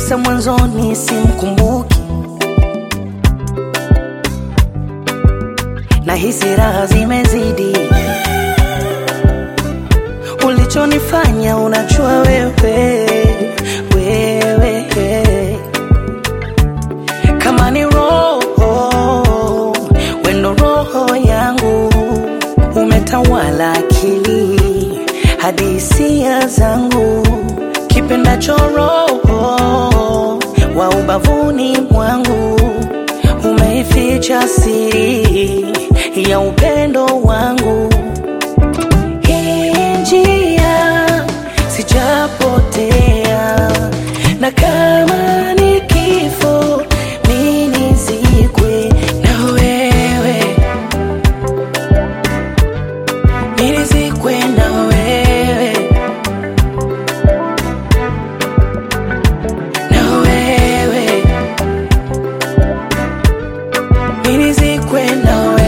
kisa mwanzoni simkumbuki, na hisi raha zimezidi. Ulichonifanya unajua wewe, kama ni roho, wendo roho yangu, umetawala akili hadi hisia zangu. Kipenda choroho wa ubavuni mwangu, umeificha siri ya upendo wangu. Hii njia sijapotea, na kama ni kifo mimi nizikwe na wewe, nizikwe na wewe, na wewe, nizikwe na wewe.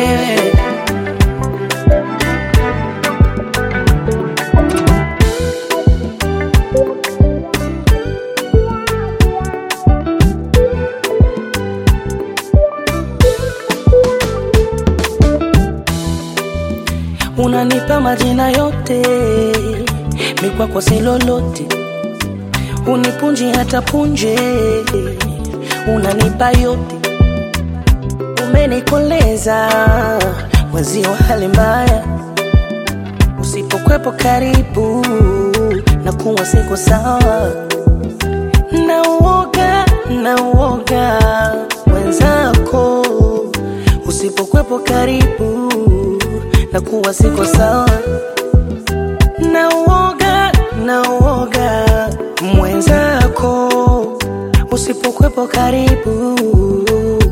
Unanipa majina yote, mikwako si lolote. Unipunji hata punje, unanipa yote. Umenikoleza mwezio hali mbaya, usipokwepo karibu na kuwa siko sawa. Na uoga mwenzako, usipokwepo karibu na kuwa siko sawa. Na uoga mwenzako, usipokwepo karibu